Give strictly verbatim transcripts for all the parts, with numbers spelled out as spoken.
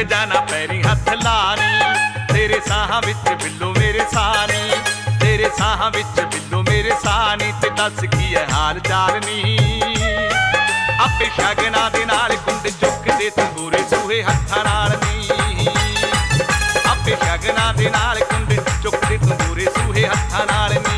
जाना पैरी हथ लानी, तेरे साहां विच बिल्लो मेरे सानी, तेरे साहां विच बिल्लो मेरे सानी, ते दस की है हाल चाल नी। आपे शगना दे नाल कुंड चुकदे तंबूरे सूहे हत्थां नाल नी, आपे शगना दे नाल कुंड चुकदे तंबूरे सूहे हत्थां नाल नी।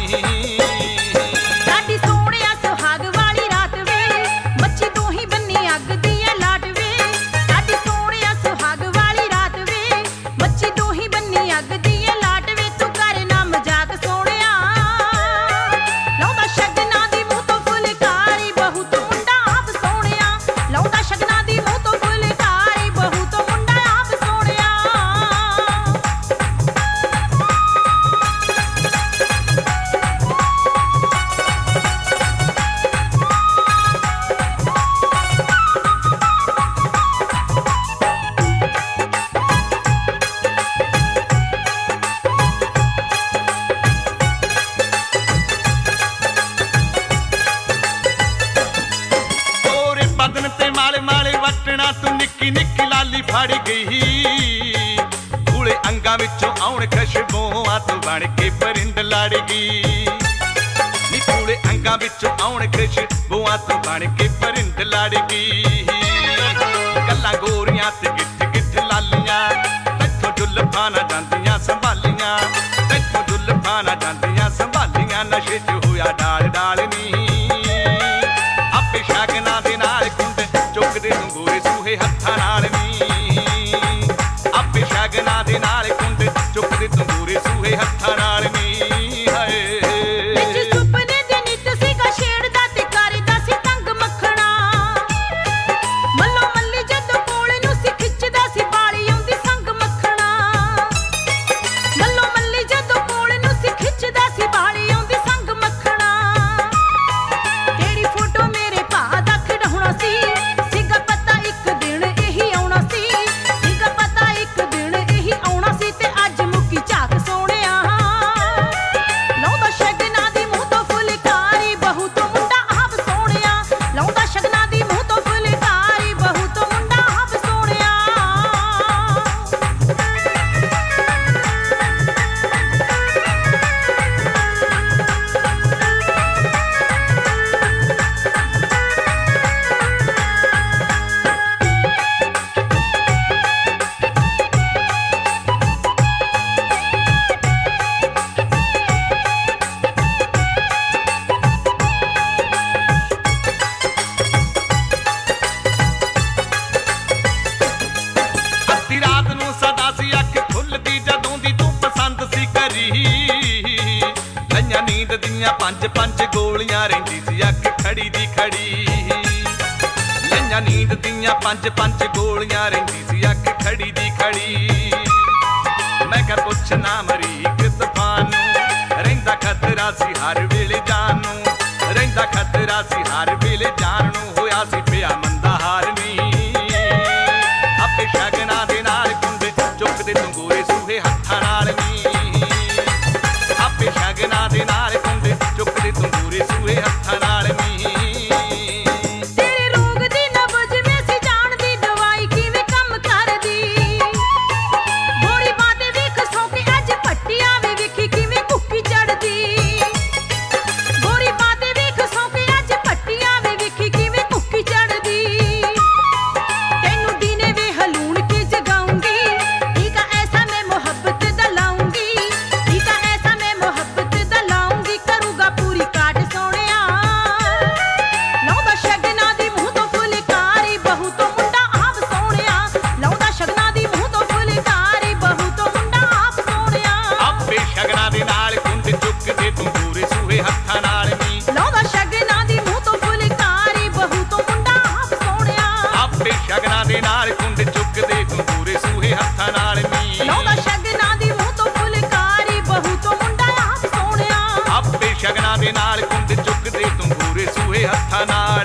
तू निक्की निक्की लाली फड़ गई, कूले अंगां विचों आउण खुशबूआं तू बण के परिंद लड़ गई, नी कूले अंगां विचों आउण खुशबूआं तू बण के परिंद लड़ गई। गल्लां गोरियां ते गिठ गिठ लालियां, तैथों जुल्फां ना जांदियां संभालियां, तैथों जुल्फां ना जांदियां संभालियां, नशे च होया डाल डाल नी। आपे शगना दे नाल कुंड चुकदे तंबूरे सूहे हत्थां नाल नी, आपे शगना दे नाल कुंड चुकदे तंबूरे सूहे हत्थां नाल नी। नींद दियां पंज पंज गोलियां रहिंदी सी अख खड़ी दी खड़ी, लइयां नींद दियां पंज पंज गोलियां रहिंदी सी अख खड़ी दी खड़ी। मैं क्या पुछना मरीक तूफान रहिंदा खतरा सी हर वेले जान नूं, रहिंदा खतरा सी हर वेले जान नूं, होया सी पिया मंदा हार नी। आपे शगना दे नाल कुंड चुकदे तंबूरे सूहे हत्थां नाल नी, आपे शगना दे नाल कुंड चुकदे तंबूरे सूहे हत्थां नाल नी। शगना दे नाल कुंड चुकदे तंबूरे सूहे हत्थां नाल नी, लाउंदा शगना दी मूंह तो फुलकारी बहू तो मुंडा आप सोहणिया। आपे शगना दे नाल कुंड चुकदे तंबूरे सूहे हत्थां नाल।